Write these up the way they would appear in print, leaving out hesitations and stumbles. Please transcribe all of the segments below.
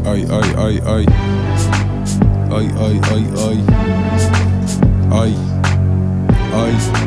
Ay, ay, ay, ay. Ay, ay, ay, ay. Ay, ay.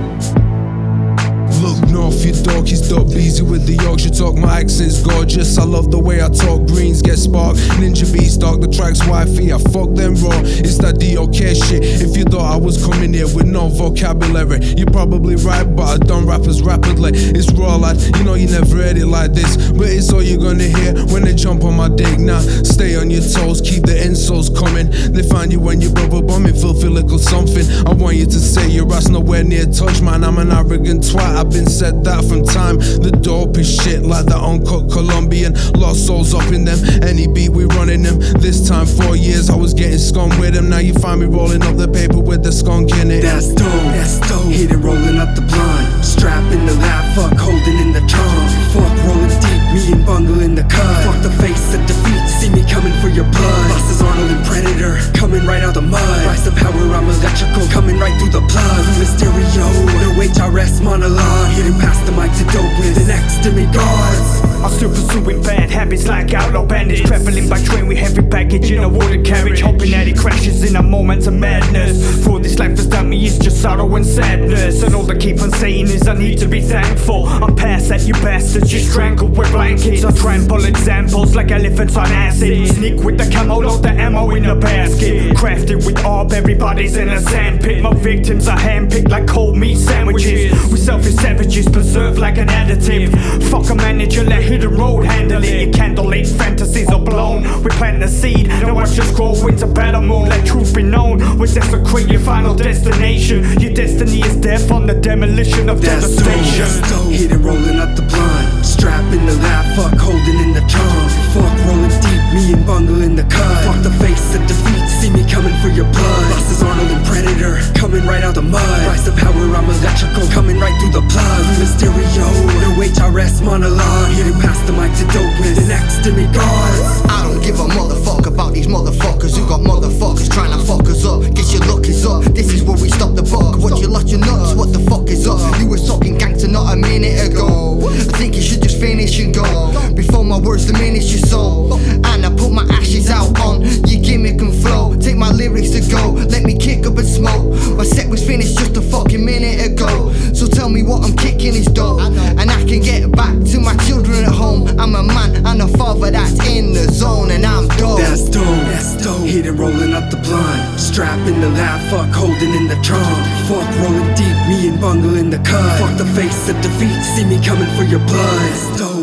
Look north, your dog, he's dope easy with the Yorkshire talk. My accent's gorgeous, I love the way I talk. Greens get sparked, Ninja Beast dog, the track's wifey. I fuck them raw, it's that DOK shit. If you thought I was coming here with no vocabulary, you're probably right, but I done rappers rapidly. It's raw, lad, you know you never heard it like this, but it's all you're gonna hear when they jump on my dick. Now, stay on your toes, keep the insults coming. They find you when you're rubber bombing, filthy little something. I want you to say your ass nowhere near touch, man. I'm an arrogant twat, I've been said that from time. The dopest shit like that uncut Colombian. Lost souls up in them, any beat we running them. This time 4 years I was getting scum with them. Now you find me rolling up the paper with the skunk in it. That's dope, hit it rolling up the blunt. Strap in the lap, fuck holding in the trunk. Fuck rolling deep, me and Bungle in the cut. Fuck the face of defeat, see me coming for your blood. Bosses Arnold and Predator, coming right out the mud. Rise of power, I'm electrical, coming right through the plug. Through the stereo, no HRS monologue. Hitting past the mic to dope with the next demigods. I'm still pursuing bad habits like outlaw bandits. Traveling by train with heavy baggage in a wooden carriage, hoping that it crashes in a moment of madness. For this life has done me, it's just sorrow and sadness. And all I keep on saying is I need to be thankful. I'm past that, you bastards, you strangled with blankets. I trample examples like elephants on acid. Sneak with the camo, load the ammo in a basket. Crafted with orb, everybody's in a sandpit. My victims are handpicked like cold meat sandwiches. We selfish savages, preserved like an additive. Fuck a manager, let hidden road handle it. Your candlelit fantasies are blown. We plant the seed, now I just grow into battle moon. Let truth be known, we desecrate your final destination. Your destiny is death on the demolition of devastation. Hit it rolling up the blunt. Strap in the lap, fuck holding in the trunk. Fuck rolling deep, me and Bungle in the cut. Fuck the face of defeat, see me coming for your blood. Bosses Arnold and Predator, coming right out the mud. Rise of power, I'm electrical, coming right through the plug. Through the stereo, no HRS monologue. Hitting past the mic to dope with the next demigods. I don't give a motherfucker about these motherfuckers who got motherfuckers trying to fuck us up. Guess your luck is up, this is where we stop the buck. What you lost your nuts, what the fuck is up? You were talking gangster not a minute ago. I think you should just finish and go before my words diminish your soul. And I put my ashes out on your gimmick and flow. Take my lyrics to go, let me kick up and smoke. My set was finished just a fucking minute ago. So tell me what I'm kicking is dope, and I can get back to my children at home. I'm a man and a father that's in the zone, and I'm dope. That's dope. Hit it rolling up the blunt. Strap in the lap, fuck holding in the trunk. Fuck rolling deep, me and Bungle in the cut. Fuck the face of defeat, see me coming for your blood. That's dope.